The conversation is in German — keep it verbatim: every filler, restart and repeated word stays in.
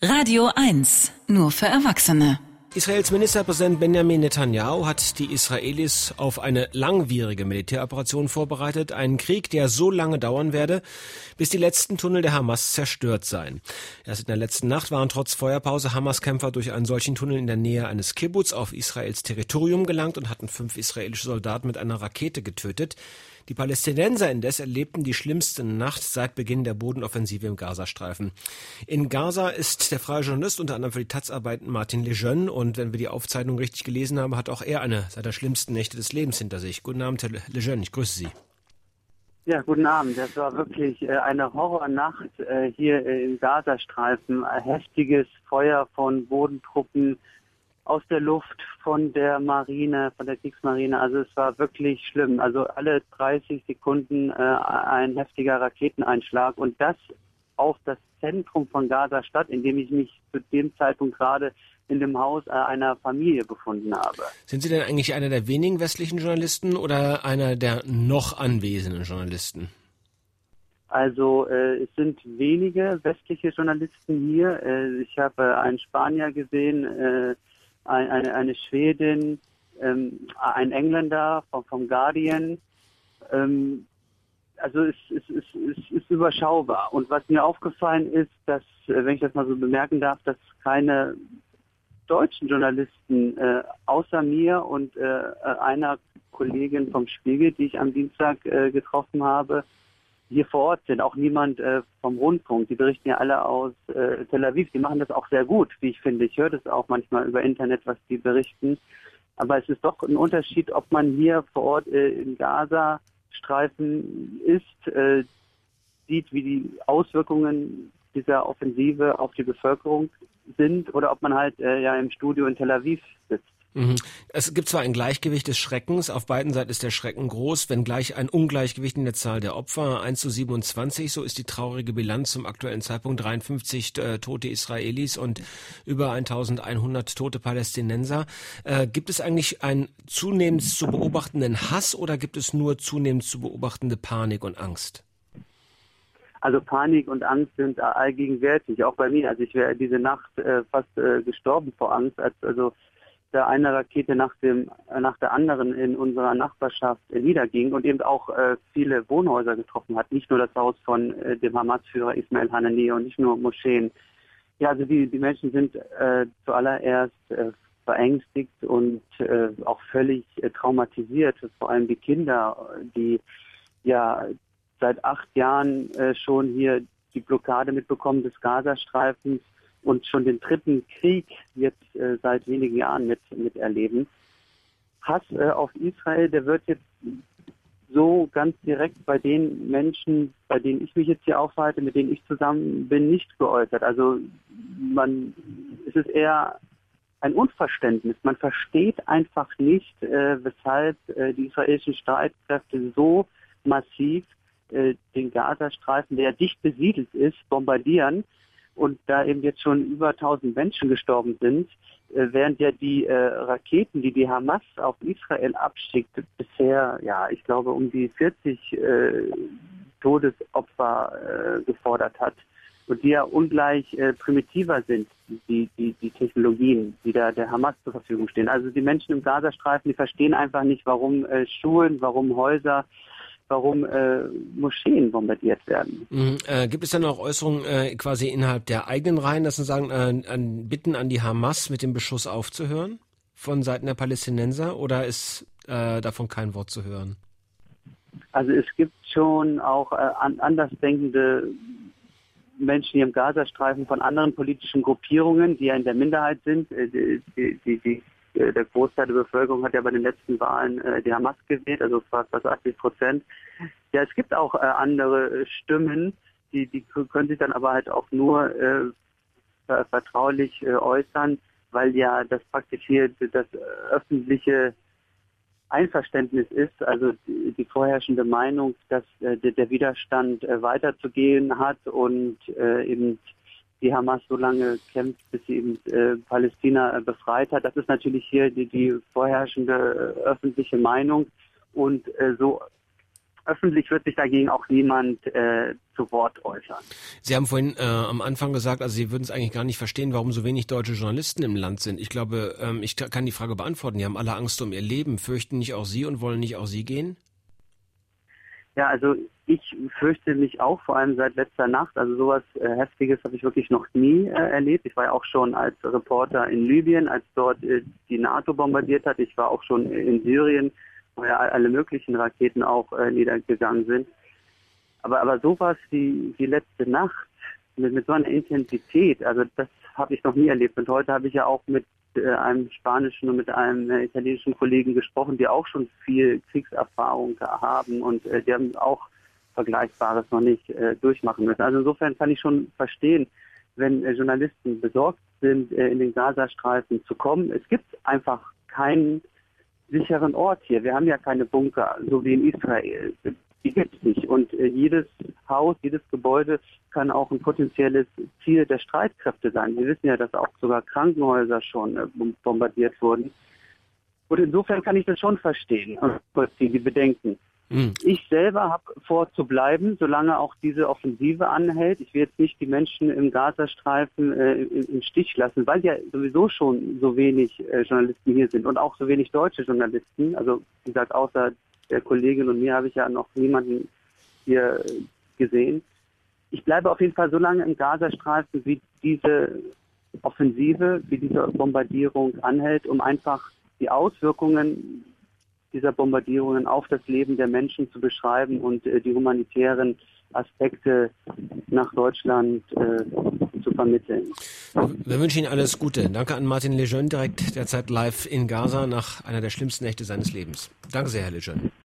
Radio eins, nur für Erwachsene. Israels Ministerpräsident Benjamin Netanyahu hat die Israelis auf eine langwierige Militäroperation vorbereitet. Einen Krieg, der so lange dauern werde, bis die letzten Tunnel der Hamas zerstört seien. Erst in der letzten Nacht waren trotz Feuerpause Hamas-Kämpfer durch einen solchen Tunnel in der Nähe eines Kibbuz auf Israels Territorium gelangt und hatten fünf israelische Soldaten mit einer Rakete getötet. Die Palästinenser indes erlebten die schlimmste Nacht seit Beginn der Bodenoffensive im Gazastreifen. In Gaza ist der freie Journalist unter anderem für die Taz arbeitend Martin Lejeune, und wenn wir die Aufzeichnung richtig gelesen haben, hat auch er eine seiner schlimmsten Nächte des Lebens hinter sich. Guten Abend, Herr Lejeune, ich grüße Sie. Ja, guten Abend. Das war wirklich äh, eine Horrornacht äh, hier äh, im Gazastreifen. Ein heftiges Feuer von Bodentruppen aus der Luft, von der Marine, von der Kriegsmarine. Also es war wirklich schlimm. Also alle dreißig Sekunden äh, ein heftiger Raketeneinschlag, und das auf das Zentrum von Gaza-Stadt, in dem ich mich zu dem Zeitpunkt gerade in dem Haus einer Familie befunden habe. Sind Sie denn eigentlich einer der wenigen westlichen Journalisten oder einer der noch anwesenden Journalisten? Also äh, es sind wenige westliche Journalisten hier. Äh, ich habe äh, einen Spanier gesehen, äh, ein, eine, eine Schwedin, ähm, ein Engländer vom, vom Guardian. Ähm, also es, es, es, es ist überschaubar. Und was mir aufgefallen ist, dass, äh, wenn ich das mal so bemerken darf, dass keine deutschen Journalisten äh, außer mir und äh, einer Kollegin vom Spiegel, die ich am Dienstag äh, getroffen habe, hier vor Ort sind. Auch niemand äh, vom Rundfunk. Die berichten ja alle aus äh, Tel Aviv. Die machen das auch sehr gut, wie ich finde. Ich höre das auch manchmal über Internet, was die berichten. Aber es ist doch ein Unterschied, ob man hier vor Ort äh, im Gaza-Streifen ist, äh, sieht, wie die Auswirkungen dieser Offensive auf die Bevölkerung sind, oder ob man halt äh, ja im Studio in Tel Aviv sitzt. Mhm. Es gibt zwar ein Gleichgewicht des Schreckens, auf beiden Seiten ist der Schrecken groß, wenngleich ein Ungleichgewicht in der Zahl der Opfer. eins zu siebenundzwanzig, so ist die traurige Bilanz zum aktuellen Zeitpunkt, dreiundfünfzig äh, tote Israelis und über eintausendeinhundert tote Palästinenser. Äh, gibt es eigentlich einen zunehmend zu beobachtenden Hass oder gibt es nur zunehmend zu beobachtende Panik und Angst? Also Panik und Angst sind allgegenwärtig, auch bei mir. Also ich wäre diese Nacht äh, fast äh, gestorben vor Angst, als also da eine Rakete nach dem äh, nach der anderen in unserer Nachbarschaft äh, niederging und eben auch äh, viele Wohnhäuser getroffen hat. Nicht nur das Haus von äh, dem Hamas-Führer Ismail Haniyeh und nicht nur Moscheen. Ja, also die die Menschen sind äh, zuallererst äh, verängstigt und äh, auch völlig äh, traumatisiert. Vor allem die Kinder, die ja seit acht Jahren äh, schon hier die Blockade mitbekommen des Gazastreifens und schon den dritten Krieg jetzt äh, seit wenigen Jahren mit miterleben. Hass äh, auf Israel, der wird jetzt so ganz direkt bei den Menschen, bei denen ich mich jetzt hier aufhalte, mit denen ich zusammen bin, nicht geäußert. Also man, es ist eher ein Unverständnis. Man versteht einfach nicht, äh, weshalb äh, die israelischen Streitkräfte so massiv den Gazastreifen, der dicht besiedelt ist, bombardieren, und da eben jetzt schon über tausend Menschen gestorben sind, während ja die äh, Raketen, die die Hamas auf Israel abschickt, bisher, ja, ich glaube, um die vierzig äh, Todesopfer äh, gefordert hat, und die ja ungleich äh, primitiver sind, die, die, die Technologien, die da der Hamas zur Verfügung stehen. Also die Menschen im Gazastreifen, die verstehen einfach nicht, warum äh, Schulen, warum Häuser, warum äh, Moscheen bombardiert werden. Mhm. Äh, gibt es dann auch Äußerungen äh, quasi innerhalb der eigenen Reihen, dass Sie sagen, äh, an Bitten an die Hamas mit dem Beschuss aufzuhören von Seiten der Palästinenser, oder ist äh, davon kein Wort zu hören? Also es gibt schon auch äh, an, andersdenkende Menschen hier im Gazastreifen von anderen politischen Gruppierungen, die ja in der Minderheit sind. Äh, die, die, die, die Der Großteil der Bevölkerung hat ja bei den letzten Wahlen äh, die Hamas gewählt, also fast, fast achtzig Prozent. Ja, es gibt auch äh, andere Stimmen, die, die können sich dann aber halt auch nur äh, ver vertraulich äh, äußern, weil ja das praktisch hier das äh, öffentliche Einverständnis ist, also die, die vorherrschende Meinung, dass äh, der, der Widerstand äh, weiterzugehen hat und äh, eben die Hamas so lange kämpft, bis sie eben äh, Palästina äh, befreit hat. Das ist natürlich hier die, die vorherrschende äh, öffentliche Meinung. Und äh, so öffentlich wird sich dagegen auch niemand äh, zu Wort äußern. Sie haben vorhin äh, am Anfang gesagt, also Sie würden es eigentlich gar nicht verstehen, warum so wenig deutsche Journalisten im Land sind. Ich glaube, ähm, ich kann die Frage beantworten. Die haben alle Angst um ihr Leben. Fürchten nicht auch Sie und wollen nicht auch Sie gehen? Ja, also ich fürchte mich auch, vor allem seit letzter Nacht. Also sowas äh, Heftiges habe ich wirklich noch nie äh, erlebt. Ich war ja auch schon als Reporter in Libyen, als dort äh, die NATO bombardiert hat. Ich war auch schon in Syrien, wo ja alle möglichen Raketen auch äh, niedergegangen sind. Aber aber sowas wie die letzte Nacht mit, mit so einer Intensität, also das habe ich noch nie erlebt. Und heute habe ich ja auch mit äh, einem spanischen und mit einem äh, italienischen Kollegen gesprochen, die auch schon viel Kriegserfahrung haben und äh, die haben auch Vergleichbares noch nicht äh, durchmachen müssen. Also insofern kann ich schon verstehen, wenn äh, Journalisten besorgt sind, äh, in den Gazastreifen zu kommen. Es gibt einfach keinen sicheren Ort hier. Wir haben ja keine Bunker, so wie in Israel. Die gibt es nicht. Und äh, jedes Haus, jedes Gebäude kann auch ein potenzielles Ziel der Streitkräfte sein. Wir wissen ja, dass auch sogar Krankenhäuser schon äh, bombardiert wurden. Und insofern kann ich das schon verstehen, die, die Bedenken. Mhm. Ich selber habe vor zu bleiben, solange auch diese Offensive anhält. Ich will jetzt nicht die Menschen im Gazastreifen äh, im, im Stich lassen, weil ja sowieso schon so wenig äh, Journalisten hier sind und auch so wenig deutsche Journalisten. Also wie gesagt, außer der Kollegin und mir habe ich ja noch niemanden hier gesehen. Ich bleibe auf jeden Fall so lange im Gazastreifen, wie diese Offensive, wie diese Bombardierung anhält, um einfach die Auswirkungen dieser Bombardierungen auf das Leben der Menschen zu beschreiben und äh, die humanitären Aspekte nach Deutschland äh, zu vermitteln. Wir wünschen Ihnen alles Gute. Danke an Martin Lejeune, direkt derzeit live in Gaza nach einer der schlimmsten Nächte seines Lebens. Danke sehr, Herr Lejeune.